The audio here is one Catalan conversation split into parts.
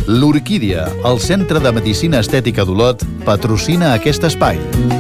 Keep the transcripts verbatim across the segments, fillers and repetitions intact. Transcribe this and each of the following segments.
L'Orquídia, el Centre de Medicina Estètica d'Olot, patrocina aquest espai.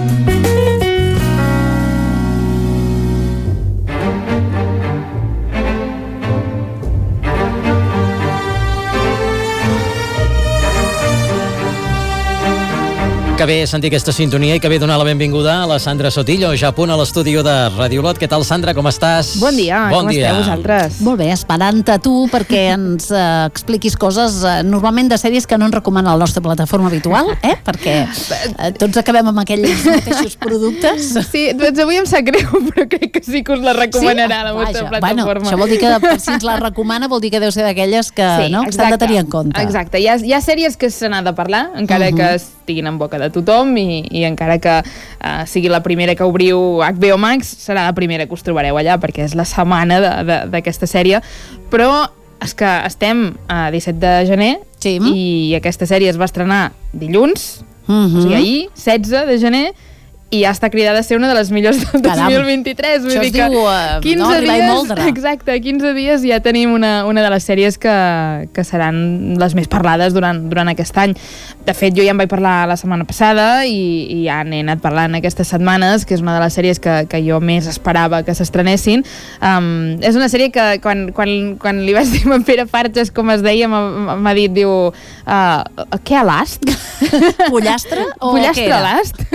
Que bé sentir aquesta sintonia i que bé donar la benvinguda a la Sandra Sotillo, ja a punt a l'estudi de Ràdio Olot. Què tal, Sandra, com estàs? Bon dia, bon com dia. esteu vosaltres? Molt bé, esperant-te tu perquè ens eh, expliquis coses eh, normalment de sèries que no ens recomana la nostra plataforma habitual, eh? Perquè eh, tots acabem amb aquells mateixos productes. Sí, doncs avui em sap greu, però crec que sí que us la recomanarà sí? la vostra Vaja, plataforma. Bueno, això vol dir que si ens la recomana vol dir que deu ser d'aquelles que sí, no, s'han de tenir en compte. Exacte, hi ha, hi ha sèries que se n'ha de parlar, encara uh-huh. que estiguin en boca de tothom i, i encara que uh, sigui la primera que obriu H B O Max, serà la primera que us trobareu allà perquè és la setmana d'aquesta sèrie, però és que estem a disset de gener sí. i aquesta sèrie es va estrenar dilluns, uh-huh. o sigui ahir, setze de gener, i ja està cridada a ser una de les millors del dos mil vint-i-tres. Això es diu uh, quinze no, dies, exacte, quinze dies ja tenim una, una de les sèries que, que seran les més parlades durant, durant aquest any. De fet, jo ja en vaig parlar la setmana passada i, i ja n'he anat parlant aquestes setmanes, que és una de les sèries que, que jo més esperava que s'estrenessin. Um, és una sèrie que quan, quan, quan li vaig dir a en Pere Farges, com es deia, m'ha dit, diu, uh, què a l'ast? Pollastre? O Pollastre a l'ast?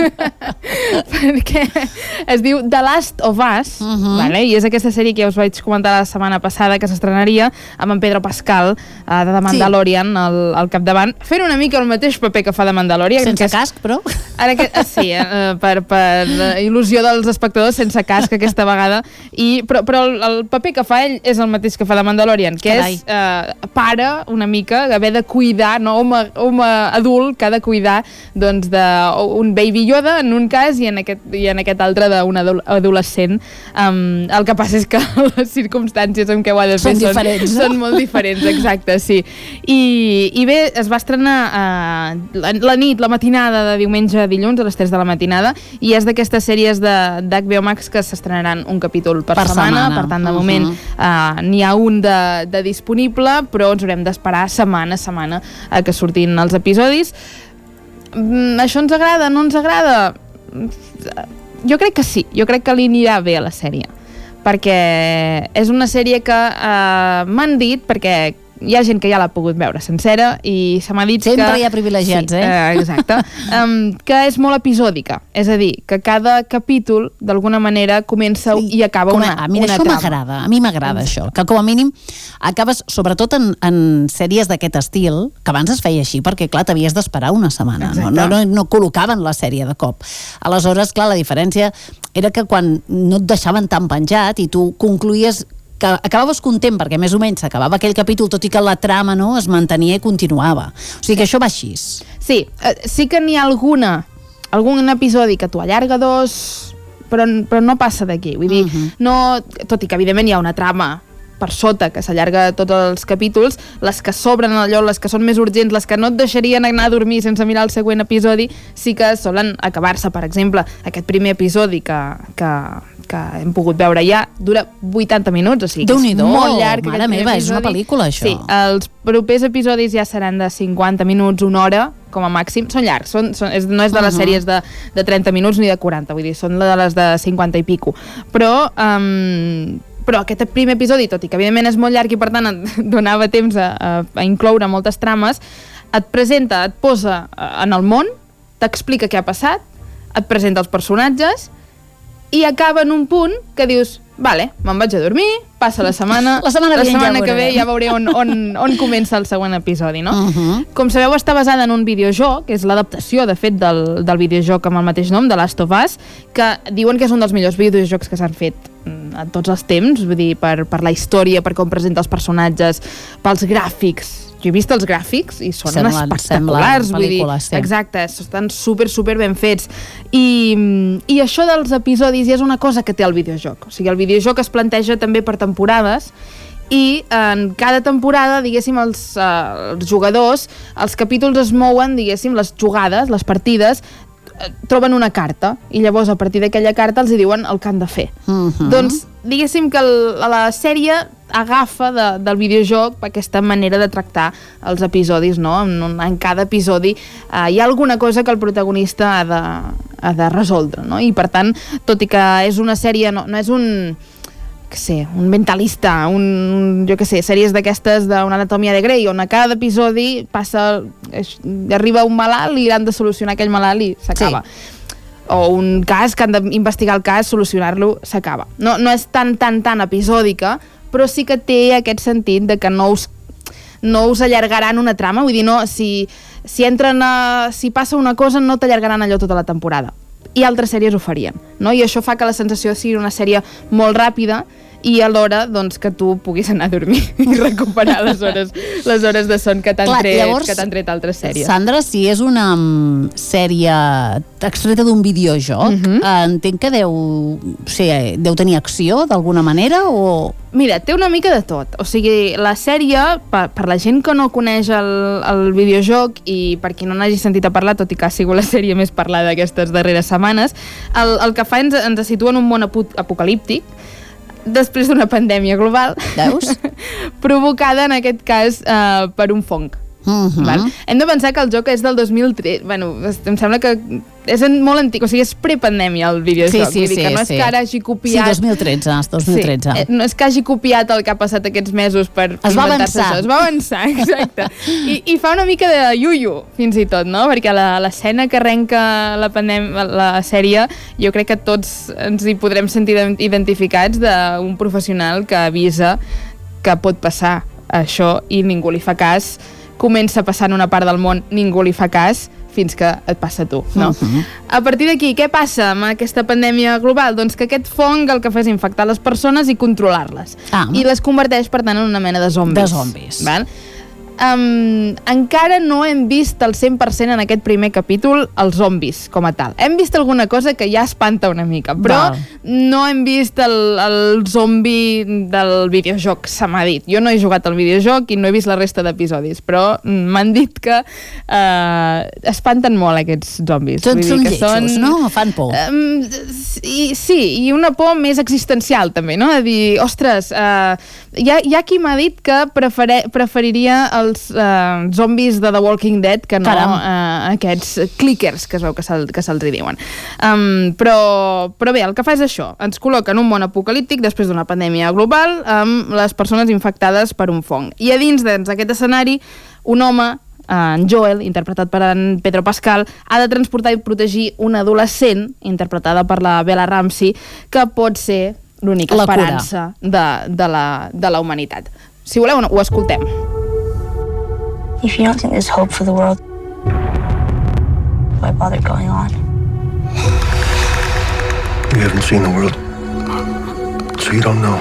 Perquè es diu The Last of Us, uh-huh. vale? I és aquesta sèrie que ja us vaig comentar la setmana passada que s'estrenaria amb en Pedro Pascal uh, de The Mandalorian sí. al, al capdavant, fent una mica el mateix paper que fa de Mandalorian. Sense és, casc, però? Ara que, sí, uh, per, per il·lusió dels espectadors, sense casc aquesta vegada, I, però, però el, el paper que fa ell és el mateix que fa de Mandalorian, que Carai. és uh, pare una mica, haver de cuidar, no, home, home adult que ha de cuidar doncs, d'un Baby Yoda en un cas i en aquest, i en aquest altre d'un adolescent. Um, el que passa és que les circumstàncies en què ho ha de fer són, diferents, són, no? són molt diferents, exacte, sí. I, i bé, es va estrenar uh, la, la nit, la matinada de diumenge a dilluns, a les tres de la matinada, i és d'aquestes sèries d'H B O Max que s'estrenaran un capítol per, per setmana, setmana, per tant, de moment uh-huh. uh, n'hi ha un de, de disponible, però ens haurem d'esperar setmana a setmana a que surtin els episodis. Mm, això ens agrada, no ens agrada? Jo crec que sí, jo crec que li anirà bé a la sèrie, perquè és una sèrie que eh, m'han dit, perquè hi ha gent que ja l'ha pogut veure sencera i se m'ha dit sempre que... Sempre hi ha privilegiats, sí, eh? eh? Exacte. um, que és molt episòdica, és a dir, que cada capítol d'alguna manera comença sí. i acaba com una, a, mira, una això trama. m'agrada, a mi m'agrada això, que com a mínim acabes, sobretot en, en sèries d'aquest estil, que abans es feia així, perquè clar, t'havies d'esperar una setmana, no, no, no, no col·locaven la sèrie de cop. Aleshores, clar, la diferència era que quan no et deixaven tan penjat i tu concluïes que acabaves content perquè més o menys s'acabava aquell capítol, tot i que la trama no, es mantenia i continuava. O sigui que això va així. Sí, eh, sí que n'hi ha alguna, algun episodi que t'ho allarga dos, però, però no passa d'aquí. Vull dir, uh-huh. no, tot i que evidentment hi ha una trama per sota, que s'allarga tots els capítols, les que s'obren allò, les que són més urgents, les que no et deixarien anar a dormir sense mirar el següent episodi, sí que solen acabar-se. Per exemple, aquest primer episodi que, que, que hem pogut veure ja dura vuitanta minuts, o sigui que és molt llarg. Mare meva, és una pel·lícula, això. Sí, els propers episodis ja seran de cinquanta minuts, una hora, com a màxim. Són llargs, són, són, és, no és de les uh-huh. sèries de, de trenta minuts ni de quaranta, vull dir, són de les de cinquanta i pico. Però... Um, però aquest primer episodi, tot i que evidentment és molt llarg i per tant et donava temps a, a, a incloure moltes trames, et presenta, et posa en el món, t'explica què ha passat, et presenta els personatges i acaba en un punt que dius, vale, me'n vaig a dormir, passa la setmana, la setmana, la setmana ja que ve ja veuré on, on, on comença el següent episodi, no? Uh-huh. Com sabeu, està basada en un videojoc, que és l'adaptació, de fet, del, del videojoc amb el mateix nom, The Last of Us, que diuen que és un dels millors videojocs que s'han fet en tots els temps, vull dir, per, per la història, per com presenta els personatges, pels gràfics. Jo he vist els gràfics i són semblen, espectaculars, vull dir, sí. Exacte, estan super, super ben fets. I, I això dels episodis ja és una cosa que té el videojoc. O sigui, el videojoc es planteja també per temporades i en cada temporada, diguéssim, els, uh, els jugadors, els capítols es mouen, diguéssim, les jugades, les partides, troben una carta i llavors a partir d'aquella carta els hi diuen el que han de fer. Uh-huh. Doncs diguéssim que el, la sèrie agafa de, del videojoc aquesta manera de tractar els episodis, no? En, en cada episodi eh, hi ha alguna cosa que el protagonista ha de, ha de resoldre, no? I per tant, tot i que és una sèrie, no, no és un... que sé, un mentalista, un, jo que sé, sèries d'aquestes d'una anatomia de Grey, on a cada episodi passa, arriba un malalt i han de solucionar aquell malalt i s'acaba. Sí. O un cas que han d'investigar el cas, solucionar-lo, s'acaba. No, no és tan, tan, tan episòdica, però sí que té aquest sentit de que no us, no us allargaran una trama, vull dir, no, si, si entren a, si passa una cosa no t'allargaran allò tota la temporada. I altres sèries ho farien, no? I això fa que la sensació sigui una sèrie molt ràpida i alhora doncs, que tu puguis anar a dormir i recuperar les hores, les hores de son que t'han tret, que t'han tret altres sèries. Sandra, si és una um, sèrie extreta d'un videojoc, uh-huh. eh, entenc que deu, o sigui, deu tenir acció d'alguna manera o... Mira, té una mica de tot. O sigui, la sèrie, per, per la gent que no coneix el, el videojoc i per qui no n'hagi sentit a parlar, tot i que ha sigut la sèrie més parlada d'aquestes darreres setmanes, el, el que fa ens, ens situa en un món apocalíptic després d'una pandèmia global. Veus? Provocada, en aquest cas, eh, per un fong. Uh-huh. Val? Hem de pensar que el joc és del dos mil tres. Bueno, em sembla que és molt antic, o sigui, és prepandèmia el videojoc. Sí, sí, Vull dir sí, que no és sí. que ara hagi copiat... Sí, dos mil tretze, dos mil tretze. Sí, no és que hagi copiat el que ha passat aquests mesos per es va inventar-se avançar. això. Es va avançar, exacte. I, I fa una mica de iuiu, fins i tot, no? Perquè l'escena que arrenca la, pandèmia, la sèrie, jo crec que tots ens hi podrem sentir identificats d'un professional que avisa que pot passar això i ningú li fa cas. Comença passant una part del món, ningú li fa cas, fins que et passa a tu, no? Uh-huh. A partir d'aquí, què passa amb aquesta pandèmia global? Doncs que aquest fong el que fa és infectar les persones i controlar-les. Ah. I les converteix, per tant, en una mena de zombis. De zombis. Val? Um, encara no hem vist al cent per cent en aquest primer capítol els zombis com a tal. Hem vist alguna cosa que ja espanta una mica, però Val. no hem vist el, el zombi del videojoc, se m'ha dit. Jo no he jugat al videojoc i no he vist la resta d'episodis, però m'han dit que uh, espanten molt aquests zombis. Són, són que lletjos, són, no? Fan por. Um, i, sí, i una por més existencial també, no? De dir, ostres, uh, hi, ha, hi ha qui m'ha dit que prefere, preferiria el els uh, zombis de The Walking Dead que no uh, aquests clickers que es veu que se'ls se hi diuen. Um, però, però bé, el que fa és això. Ens col·loca en un món apocalíptic després d'una pandèmia global amb les persones infectades per un fong. I a dins d'aquest escenari, un home, en Joel, interpretat per en Pedro Pascal, ha de transportar i protegir una adolescent, interpretada per la Bella Ramsey, que pot ser l'única esperança de, de, la, de la humanitat. Si voleu, ho escoltem. If you don't think there's hope for the world, why bother going on? You haven't seen the world, so you don't know.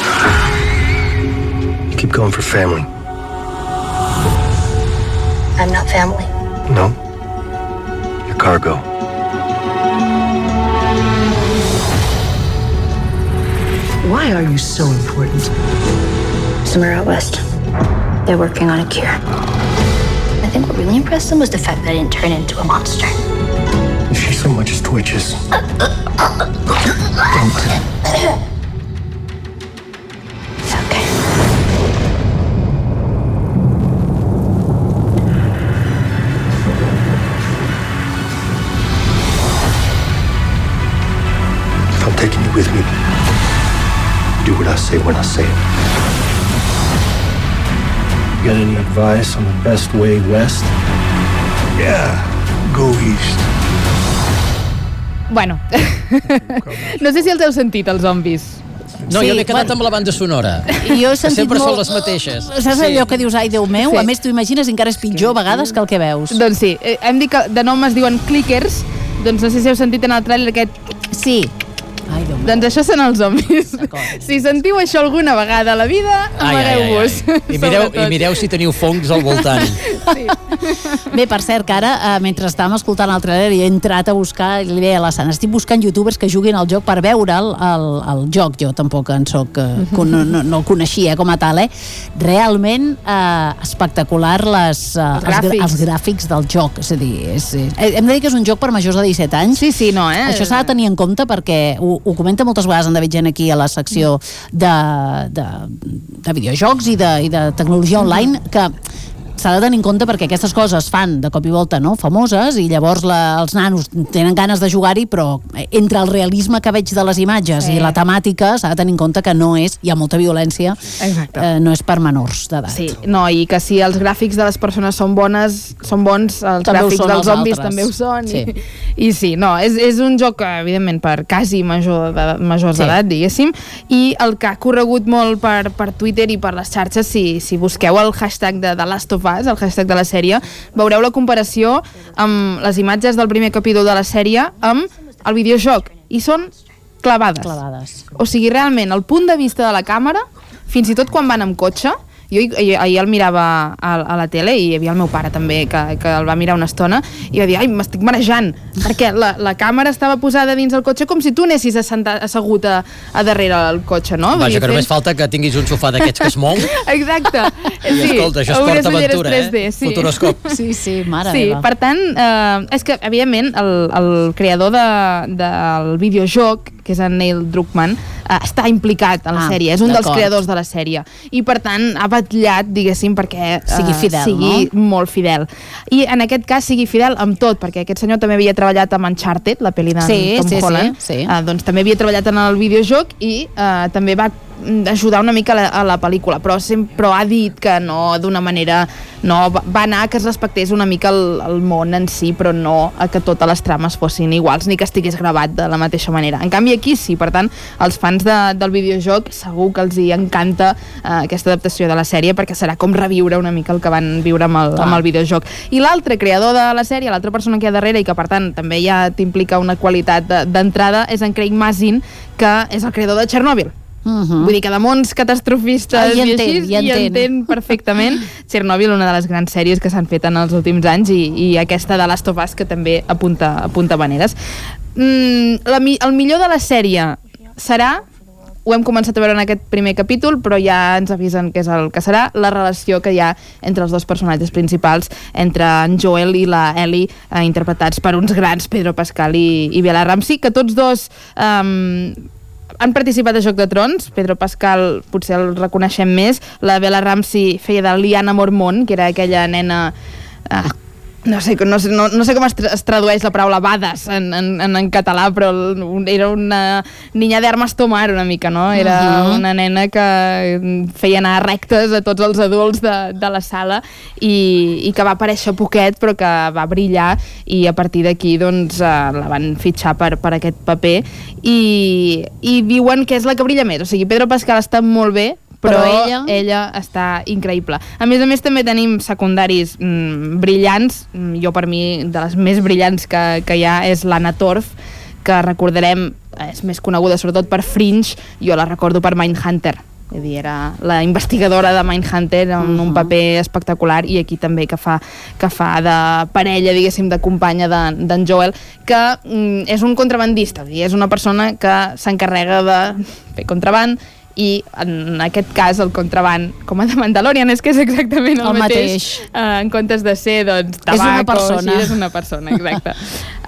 You keep going for family. I'm not family. No? You're cargo. Why are you so important? Somewhere out west, they're working on a cure. I think what really impressed them was the fact that I didn't turn into a monster. If she so much as twitches, don't. Okay. If I'm taking you with me, do what I say when I say it. Got any advice on the best way west? Yeah, go east. Bueno, no sé si els heu sentit, els zombis. No, sí, jo m'he quedat bueno, amb la banda sonora. Jo he sentit sempre molt... són les mateixes. Saps Sí. allò que dius, ai, Déu meu? Sí. A més, t'ho imagines, encara és pitjor a vegades que el que veus. Doncs sí, eh, hem dit que de nom es diuen clickers, doncs no sé si heu sentit en el tràiler aquest... Sí. Ai, Déu meu. Doncs això són els zombis. Si sentiu això alguna vegada a la vida, amagueu-vos. I mireu, I mireu si teniu fongs al voltant. Sí. Bé, per cert, que ara, eh, mentre estàvem escoltant el trailer, he entrat a buscar, li deia a la Sana, estic buscant youtubers que juguin al joc per veure el, el, el joc. Jo tampoc en soc, eh, no, no, no el coneixia com a tal, eh? Realment eh, espectacular les, eh, els, gràfics. els gràfics del joc. És a dir, és, és, hem de dir que és un joc per majors de disset anys. Sí, sí, no, eh? Això s'ha de tenir en compte perquè ho, ho comenta moltes vegades en David Gent aquí a la secció de, de, de videojocs i de, i de tecnologia online, que s'ha de tenir en compte perquè aquestes coses fan de cop i volta, no?, famoses, i llavors la, els nanos tenen ganes de jugar-hi, però entre el realisme que veig de les imatges sí. i la temàtica s'ha de tenir en compte que no és, hi ha molta violència, eh, no és per menors d'edat. Sí, no, i que si els gràfics de les persones són bones, són bons, els també gràfics dels zombis altres. també ho són, sí. I, i sí, no, és, és un joc, evidentment, per quasi major de, majors sí. d'edat, diguéssim, i el que ha corregut molt per, per Twitter i per les xarxes, si, si busqueu el hashtag de The Last of Us, el hashtag de la sèrie, veureu la comparació amb les imatges del primer capítol de la sèrie amb el videojoc, i són clavades. clavades. O sigui, realment, el punt de vista de la càmera, fins i tot quan van amb cotxe, jo ahir el mirava a, a la tele i hi havia el meu pare també que, que el va mirar una estona i va dir, ai, m'estic marejant perquè la, la càmera estava posada dins el cotxe com si tu anessis assegut a, a darrere el cotxe, no? Vaja, que només falta que tinguis un sofà d'aquests que es mou. Exacte. I sí, escolta, això és Port Aventura, eh? tres D, sí. Futuroscop. Sí, sí, mare sí, meva. Per tant, eh, és que, evidentment, el, el creador de, del videojoc, que és en Neil Druckmann, eh, està implicat en la ah, sèrie, és un dels creadors de la sèrie, i per tant ha batllat, diguéssim, perquè eh, sigui fidel, sigui no? molt fidel. I en aquest cas sigui fidel amb tot, perquè aquest senyor també havia treballat amb Uncharted, la pel·li de sí, Tom sí, Holland, sí, sí. Eh, doncs també havia treballat en el videojoc i eh, també va ajudar una mica a la, a la pel·lícula, però, sempre, però ha dit que no d'una manera, no, va anar que es respectés una mica el, el món en si, però no a que totes les trames fossin iguals, ni que estigués gravat de la mateixa manera. En canvi aquí sí, per tant, als fans de, del videojoc segur que els hi encanta eh, aquesta adaptació de la sèrie, perquè serà com reviure una mica el que van viure amb el, amb el videojoc. I l'altre creador de la sèrie, l'altra persona que hi ha darrere i que per tant també ja t'implica una qualitat d'entrada, és en Craig Mazin, que és el creador de Chernobyl. Uh-huh. Vull dir que de mons catastrofistes ah, i, entén, així, i entén. i entén perfectament. Chernobyl, una de les grans sèries que s'han fet en els últims anys, i, i aquesta de Last of Us, que també apunta, apunta maneres. Mm, la, el millor de la sèrie serà, ho hem començat a veure en aquest primer capítol, però ja ens avisen que és el que serà, la relació que hi ha entre els dos personatges principals, entre en Joel i la Ellie, eh, interpretats per uns grans, Pedro Pascal i, i Bella Ramsey, que tots dos Um, han participat a Joc de Trons. Pedro Pascal potser el reconeixem més, la Bella Ramsey feia de Lyanna Mormont, que era aquella nena eh, no sé, no, sé, no, no sé com es, tra es tradueix la paraula bades en, en, en, en català, però era una niña de armas tomar una mica, no? Era uh-huh. una nena que feia anar rectes a tots els adults de, de la sala i, i que va aparèixer poquet però que va brillar, i a partir d'aquí doncs eh, la van fitxar per, per aquest paper, i, i diuen que és la que brilla més. O sigui, Pedro Pascal està molt bé, però, però ella... ella està increïble. A més a més també tenim secundaris mm, brillants. Jo per mi de les més brillants que, que hi ha és l'Anna Torf, que recordarem, és més coneguda sobretot per Fringe, jo la recordo per Mindhunter. És dir, era la investigadora de Mindhunter en uh-huh. un paper espectacular, i aquí també que fa, que fa de parella, diguéssim, de companya d'en de, Joel, que mm, és un contrabandista, és una persona que s'encarrega de fer contraband, i en aquest cas el contraband, com a de Mandalorian, és que és exactament el, el mateix, mateix. Uh, en comptes de ser doncs, tabac, és una persona, així, és una persona, exacte.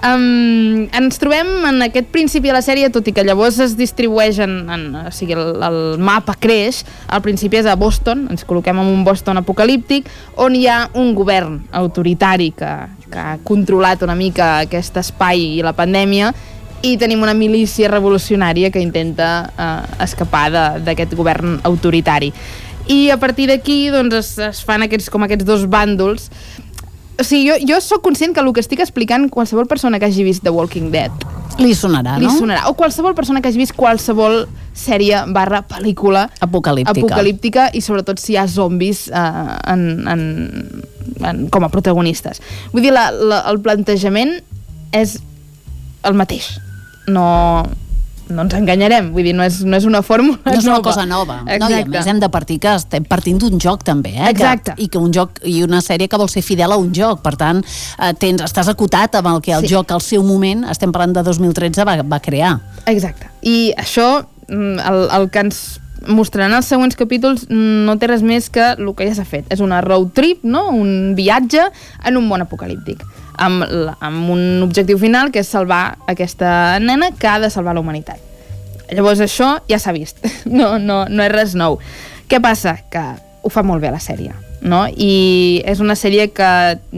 um, ens trobem en aquest principi de la sèrie, tot i que llavors es distribueix en, en, o sigui, el, el mapa creix. Al principi és a Boston, ens col·loquem en un Boston apocalíptic on hi ha un govern autoritari que, que ha controlat una mica aquest espai i la pandèmia, i tenim una milícia revolucionària que intenta eh, escapar d'aquest govern autoritari. I a partir d'aquí doncs, es, es fan aquests, com aquests dos bàndols. O sigui, jo, jo sóc conscient que el que estic explicant, qualsevol persona que hagi vist The Walking Dead li sonarà, li no? sonarà. O qualsevol persona que hagi vist qualsevol sèrie barra pel·lícula apocalíptica, apocalíptica i sobretot si hi ha zombis eh, en, en, en, com a protagonistes. Vull dir, la, la, el plantejament és el mateix. No, no ens enganyarem, vull dir, no és, no és una fórmula nova. No és una cosa nova. No, I a més hem de partir que estem partint d'un joc també, eh? Exacte. Que, I que un joc i una sèrie que vol ser fidel a un joc, per tant, eh, tens, estàs acotat amb el que el sí. joc al seu moment, estem parlant de dos mil tretze, va, va crear. Exacte. I això, el, el que ens mostraran els següents capítols no té res més que el que ja s'ha fet. És una road trip, no? Un viatge en un món apocalíptic. Amb, amb un objectiu final, que és salvar aquesta nena que ha de salvar la humanitat. Llavors això ja s'ha vist. No, no, no és res nou. Què passa? Que ho fa molt bé la sèrie, no? I és una sèrie que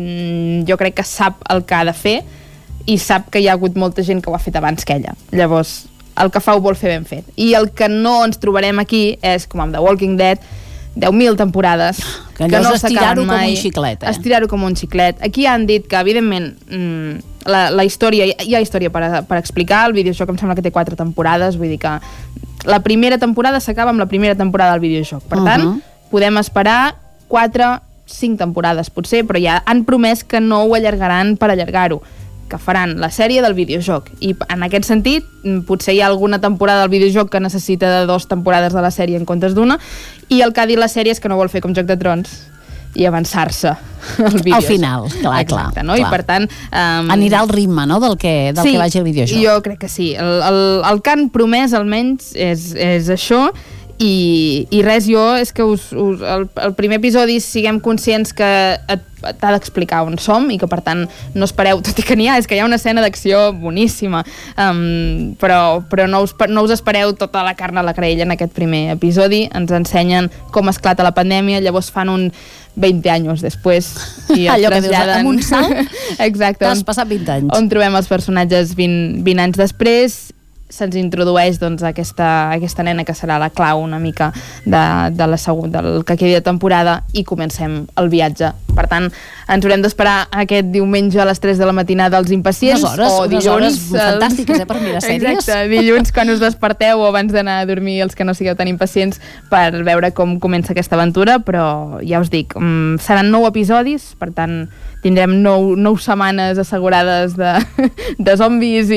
mm, jo crec que sap el que ha de fer i sap que hi ha hagut molta gent que ho ha fet abans que ella. Llavors el que fa ho vol fer ben fet. I el que no ens trobarem aquí és, com amb The Walking Dead, deu mil temporades que, que no s'acaben mai. Com un xiclet, eh? Estirar-ho com un xiclet. Aquí han dit que, evidentment, la, la història, hi ha història per, per explicar. El videojoc em sembla que té quatre temporades, vull dir que la primera temporada s'acaba amb la primera temporada del videojoc. Per tant, uh -huh. podem esperar quatre, cinc temporades, potser, però ja han promès que no ho allargaran per allargar-ho, que faran la sèrie del videojoc. I en aquest sentit, potser hi ha alguna temporada del videojoc que necessita de dues temporades de la sèrie en comptes d'una, i el que ha dit la sèrie és que no vol fer com Joc de Trons i avançar-se al videojoc. Al final, clar, Exacte, clar. no? clar. I per tant... Um... Anirà al ritme, no?, del que, del sí, que vagi el videojoc. Sí, jo crec que sí. El, el, el que han promès, almenys, és, és això. I, i res, jo és que us, us, el, el primer episodi siguem conscients que t'ha d'explicar on som i que per tant no espereu, tot i que n'hi ha, és que hi ha una escena d'acció boníssima, um, però, però no, us, no us espereu tota la carn a la graella en aquest primer episodi. Ens ensenyen com esclata la pandèmia, llavors fan un vint anys després i el allò traslladen... que dius, amb un salt exacte, t'has passat vint anys. On trobem els personatges vint, vint anys després. Se'ns introdueix doncs, aquesta, aquesta nena que serà la clau una mica de, de la segon, del que quedi de temporada, i comencem el viatge. Per tant, ens haurem d'esperar aquest diumenge a les tres de la matinada als impacients. Unes hores, o unes dilluns, hores fantàstiques, eh, per mirar sèries. Exacte, dilluns quan us desperteu o abans d'anar a dormir, els que no sigueu tan impacients, per veure com comença aquesta aventura, però ja us dic, um, seran nou episodis, per tant tindrem nou, nou setmanes assegurades de, de zombis i,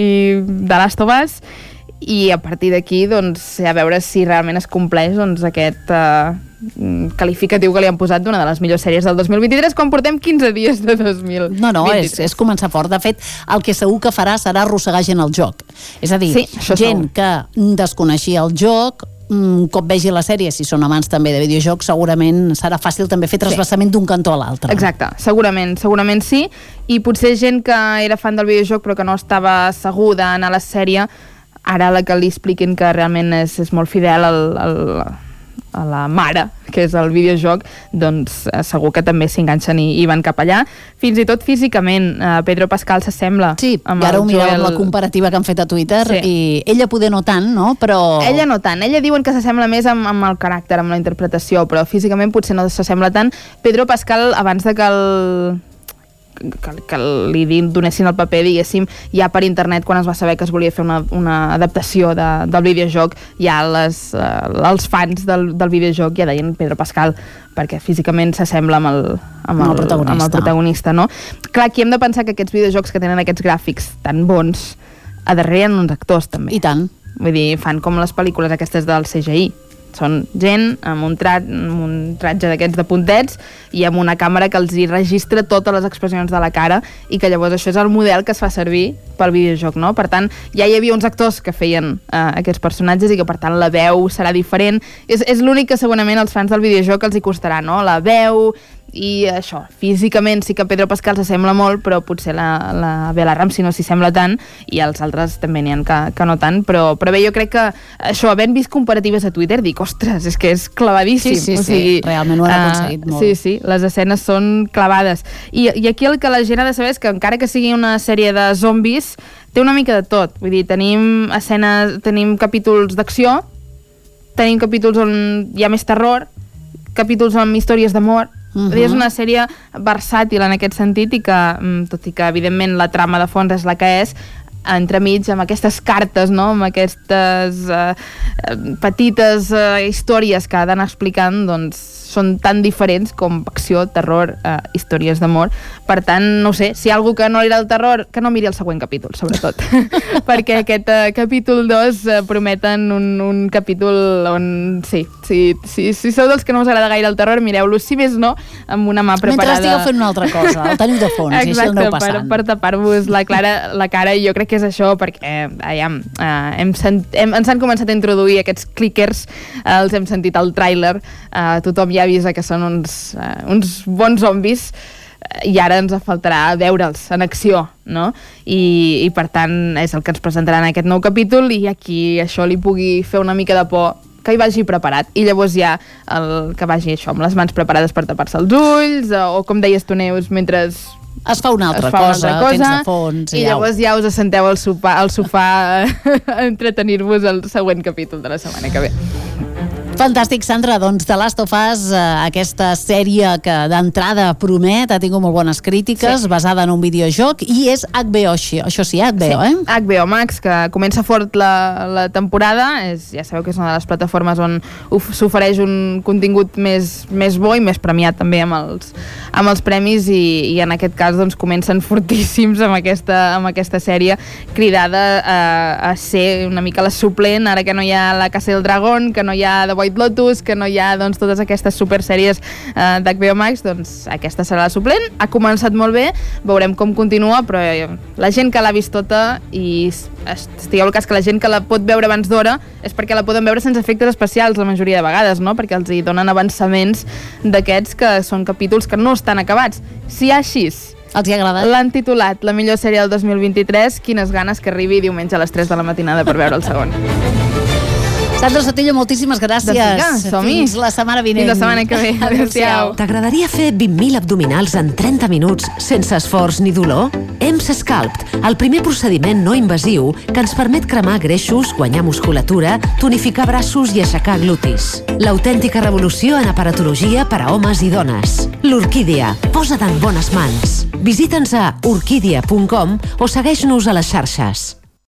i de Last of Us, i a partir d'aquí doncs, a veure si realment es compleix doncs, aquest uh, qualificatiu que li han posat d'una de les millors sèries del dos mil vint-i-tres quan portem quinze dies de dos mil vint-i-tres. No, no, és, és començar fort. De fet, el que segur que farà serà arrossegar gent al joc. És a dir, sí, gent segur. que desconeixia el joc, un cop vegi la sèrie, si són amants també de videojocs, segurament serà fàcil també fer trasbassament sí. d'un cantó a l'altre. Exacte, segurament, segurament sí, i potser gent que era fan del videojoc però que no estava segur d'anar a la sèrie, ara la que li expliquin que realment és, és molt fidel al, al, a la mare, que és el videojoc, doncs segur que també s'enganxen i, i van cap allà. Fins i tot físicament, uh, Pedro Pascal s'assembla. Sí, i ara ho miràvem amb la comparativa que han fet a Twitter, sí. i ella poder no tant, no? Però... Ella no tant. Ella diuen que s'assembla més amb, amb el caràcter, amb la interpretació, però físicament potser no s'assembla tant. Pedro Pascal, abans de que el... Que, que li donessin el paper, diguéssim, ja per internet, quan es va saber que es volia fer una, una adaptació de, del videojoc, ja les, uh, els fans del, del videojoc ja deien Pedro Pascal, perquè físicament s'assembla amb el, amb el, el, protagonista. amb el protagonista, no? Clar, aquí hem de pensar que aquests videojocs que tenen aquests gràfics tan bons, a darrere hi ha uns actors, també. I tant. Vull dir, fan com les pel·lícules aquestes del C G I. Són gent amb un, tra amb un tratge d'aquests de puntets i amb una càmera que els hi registra totes les expressions de la cara, i que llavors això és el model que es fa servir pel videojoc, no? Per tant, ja hi havia uns actors que feien uh, aquests personatges i que per tant la veu serà diferent. És, és l'únic que segurament als fans del videojoc els hi costarà, no? La veu... I això, físicament sí que Pedro Pascal s'assembla molt, però potser la, la Bella Ramsey no s'hi sembla tant, i els altres també n'hi ha que, que no tant, però, però bé, jo crec que això, havent vist comparatives a Twitter, dic, ostres, és que és clavadíssim. Sí, sí, o sigui, sí, realment ho han aconseguit uh, molt. Sí, sí, les escenes són clavades. I, I aquí el que la gent ha de saber és que encara que sigui una sèrie de zombis, té una mica de tot. Vull dir, tenim escenes, tenim capítols d'acció, tenim capítols on hi ha més terror, capítols amb històries d'amor. Uh-huh. És una sèrie versàtil en aquest sentit, i que, tot i que evidentment la trama de fons és la que és, entremig, amb aquestes cartes, no? Amb aquestes uh, petites uh, històries que ha d'anar explicant, doncs són tan diferents com acció, terror, uh, històries d'amor. Per tant, no sé, si hi ha algú que no li agrada el terror, que no miri el següent capítol, sobretot. Perquè aquest uh, capítol dos uh, prometen un, un capítol on, sí, sí, sí, si sou dels que no us agrada gaire el terror, mireu-lo, si més no, amb una mà preparada. Mentre estigueu fent una altra cosa, el teniu de fons. Exacte, i així aneu passant. per, per tapar-vos la, clara, la cara, i jo crec que és això, perquè aviam, uh, hem sent, hem, ens han començat a introduir aquests clickers, uh, els hem sentit al tràiler, uh, tothom ja avisa que són uns, uh, uns bons zombis, uh, i ara ens faltarà veure'ls en acció, no? I, i per tant és el que ens presentaran en aquest nou capítol, i aquí això li pugui fer una mica de por, que hi vagi preparat, i llavors ja el que vagi això, amb les mans preparades per tapar-se els ulls, o, o com deies tu, Neus, mentre es fa una altra, fa una cosa, altra cosa, tens de fons, i i llavors ja us assenteu al sofà, al sofà a entretenir-vos el següent capítol de la setmana que ve. Fantàstic, Sandra. Doncs The Last of Us, eh, aquesta sèrie que d'entrada promet, ha tingut molt bones crítiques, sí. basada en un videojoc, i és H B O, això sí, H B O, sí. eh? H B O Max, que comença fort la, la temporada, és, ja sabeu que és una de les plataformes on s'ofereix un contingut més, més bo i més premiat també amb els, amb els premis, i, i en aquest cas doncs, comencen fortíssims amb aquesta, amb aquesta sèrie, cridada a, a ser una mica la suplent, ara que no hi ha La Casa del Dragón, que no hi ha The White Lotus, que no hi ha doncs, totes aquestes supersèries eh, d'H B O Max, doncs aquesta serà la suplent. Ha començat molt bé, veurem com continua, però eh, la gent que l'ha vist tota, i estigueu al cas que la gent que la pot veure abans d'hora és perquè la poden veure sense efectes especials la majoria de vegades, no? Perquè els hi donen avançaments d'aquests que són capítols que no estan acabats. Si hi ha així, els hi ha agradat? L'han titulat la millor sèrie del dos mil vint-i-tres, quines ganes que arribi diumenge a les tres de la matinada per veure el segon. Sandra Sotillo, moltíssimes gràcies. Doncs vinga, fins la setmana vinent. Fins la setmana que ve. Adéu-siau. T'agradaria fer vint mil abdominals en trenta minuts sense esforç ni dolor? E M S Sculpt, el primer procediment no invasiu que ens permet cremar greixos, guanyar musculatura, tonificar braços i aixecar glutis. L'autèntica revolució en aparatologia per a homes i dones. L'Orquídia, posa't en bones mans. Visita'ns a orquídia punt com o segueix-nos a les xarxes.